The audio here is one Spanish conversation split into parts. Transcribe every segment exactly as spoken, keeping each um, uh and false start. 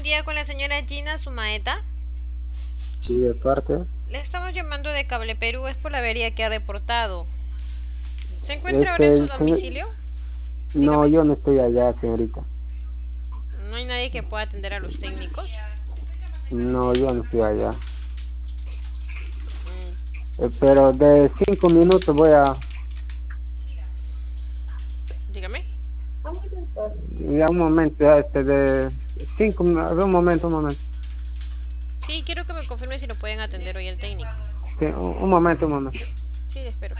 día con la señora Gina Sumaeta. Sí, de parte. Le estamos llamando de Cable Perú, es por la avería que ha reportado. ¿Se encuentra ahora en su Este, señor- domicilio? no, Dígame. yo no estoy allá, señorita. ¿No hay nadie que pueda atender a los técnicos? No, yo no estoy allá. Mm, Eh, pero de cinco minutos voy a... dígame. Ya un momento, ya, este, de cinco, mi- a ver, un momento, un momento. Sí, quiero que me confirme si lo pueden atender hoy el técnico. Sí, un, un momento, un momento. Sí, espero.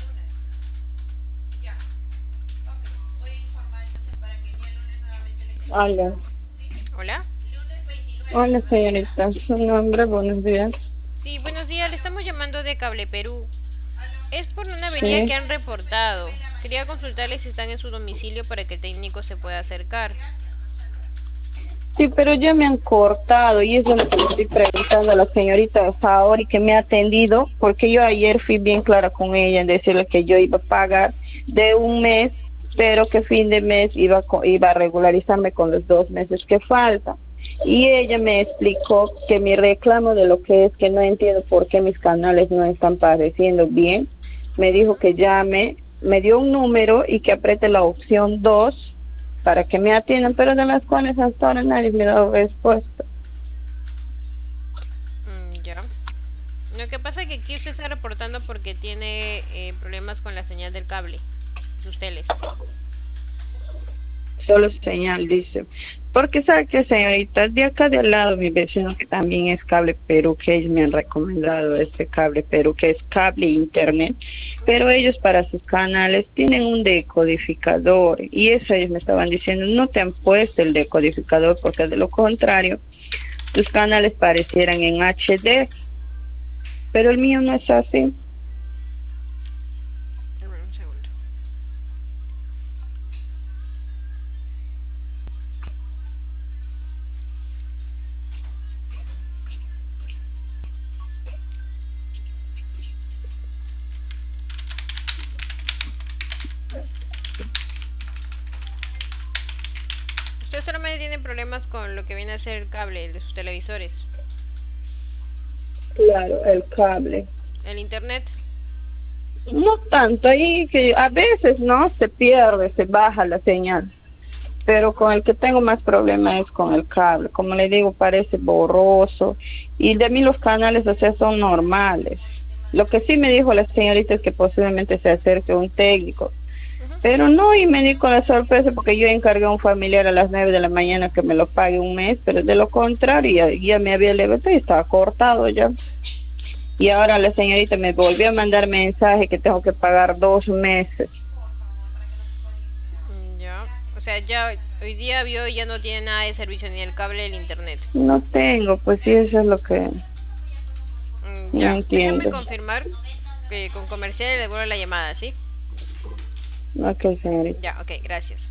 Hola, ¿Hola? hola señorita, su nombre, buenos días. Sí, buenos días, le estamos llamando de Cable Perú. Es por una avería Sí, que han reportado. Quería consultarle si están en su domicilio para que el técnico se pueda acercar. sí, pero ya me han cortado y eso es lo que le estoy preguntando a la señorita Saori que me ha atendido, porque yo ayer fui bien clara con ella en decirle que yo iba a pagar de un mes, pero que fin de mes iba a, co- iba a regularizarme con los dos meses que faltan. Y ella me explicó que mi reclamo de lo que es que no entiendo por qué mis canales no están apareciendo bien. Me dijo que llame, me dio un número y que apriete la opción dos para que me atiendan, pero de las cuales hasta ahora nadie me ha dado respuesta. Mm, ya. Lo que pasa es que aquí usted está reportando porque tiene eh, problemas con la señal del cable, sus teles. Solo señal, dice. Porque sabe que señorita, de acá de al lado mi vecino que también es Cable Perú, que ellos me han recomendado este Cable Perú, que es cable internet, pero ellos para sus canales tienen un decodificador y eso ellos me estaban diciendo, no te han puesto el decodificador porque de lo contrario tus canales parecieran en H D, pero el mío no es así. A ver, un segundo. Usted solamente tiene problemas con lo que viene a ser el cable de sus televisores. Claro, el cable. El internet. No tanto, ahí que a veces no se pierde, se baja la señal, pero con el que tengo más problema es con el cable. Como le digo, parece borroso y de mí los canales, o sea, son normales. Lo que sí me dijo la señorita es que posiblemente se acerque un técnico, Ujú. pero no, y me di con la sorpresa porque yo encargué a un familiar a las nueve de la mañana que me lo pague un mes, pero de lo contrario ya, ya me había levantado y estaba cortado ya. Y ahora la señorita me volvió a mandar mensaje que tengo que pagar dos meses. Mm, ya. O sea, ya hoy día vio y ya no tiene nada de servicio ni el cable del internet. No tengo, pues sí, eso es lo que Mm, no ya. Déjame entiendo. confirmar que con comercial le devuelvo la llamada, ¿sí? Ok, señorita. Ya, ok, gracias.